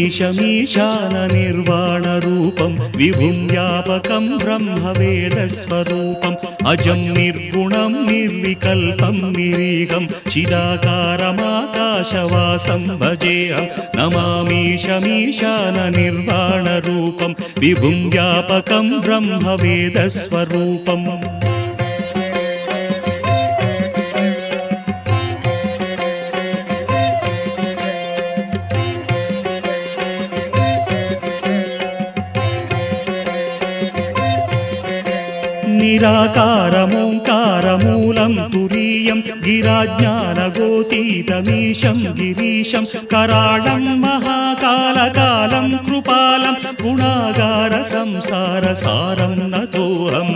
निर्वाणरूपं विभुं व्यापकं ब्रह्मवेदस्वरूपम् अजं निर्गुणं निर्विकल्पं निरीहं चिदाकारमाकाशवासं भजेऽहं नमामीशमीशाननिर्वाणरूपं विभुं व्यापकं ब्रह्मवेदस्वरूपम् निराकारमोङ्कारमूलं तुरीयं गिराज्ञानगोतीतमीशं गिरीशं कराळं महाकालकालं कृपालं गुणागार संसारसारं नतोऽहम्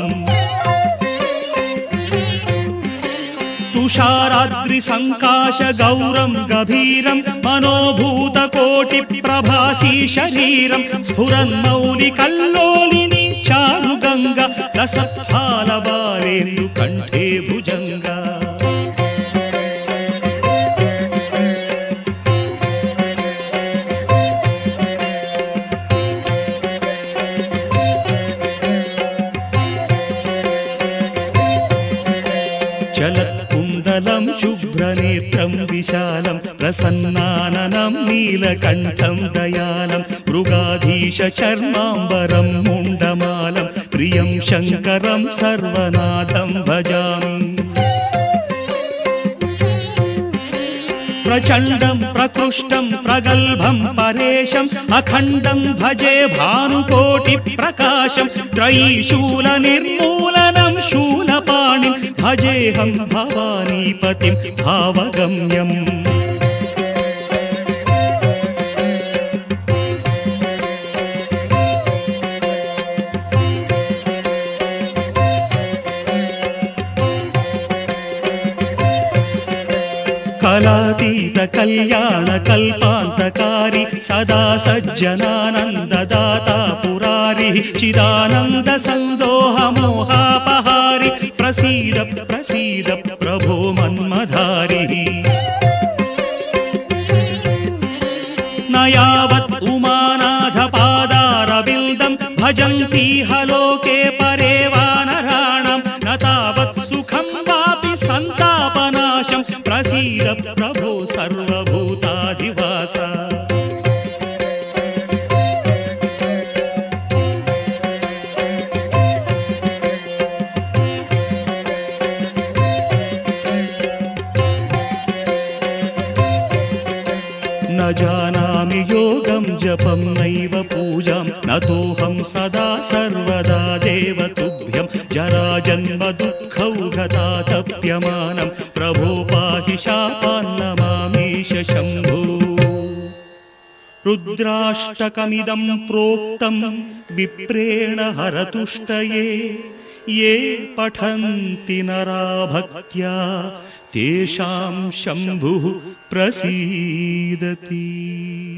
तुषाराद्रिसङ्काशगौरं गभीरं मनोभूतकोटिप्रभासी शरीरं स्फुरन्मौलिकल्लोलिनी चारुगङ्गा रसस्थालबालेन्दु कण्ठे भुजङ्गा चलत्कुण्डलं शुभ्रनेत्रं विशालं प्रसन्नाननं नीलकण्ठं दयालं मृगाधीशचर्माम्बरं मुण्डमालं प्रियं शङ्करं सर्वनाथं भजामि प्रचण्डं प्रकृष्टं प्रगल्भं परेशम् अखण्डं भजे भानुकोटिप्रकाशं त्रयीशूलनिर्मूलनं शूलपाणिं भजेऽहं भवानीपतिं भावगम्यम् कलातीत कल्याण कल्पान्तकारी सदा सज्जनानन्ददाता पुरारी चिदानन्द सन्दोह मोहापहारी प्रसीद प्रसीद प्रभो मन्मधारी न यावत् उमानाथ पादारविन्दं भजन्ति हलोके परे वानराणां न तावत् सुखं वापि सन्तापनाशं प्रसीद प्रभो सर्वभूताधिवास न जानामि योगं जपं नैव पूजां नतोऽहं सदा सर्वदा देव तुभ्यं जराजन्म दुःखौघतातप्यमानं प्रभो पाहि शापान्नमामीश शम्भो रुद्राष्टकमिदं प्रोक्तं विप्रेण हरतुष्टये ये पठन्ति नरा भक्त्या तेषां शम्भुः प्रसीदति।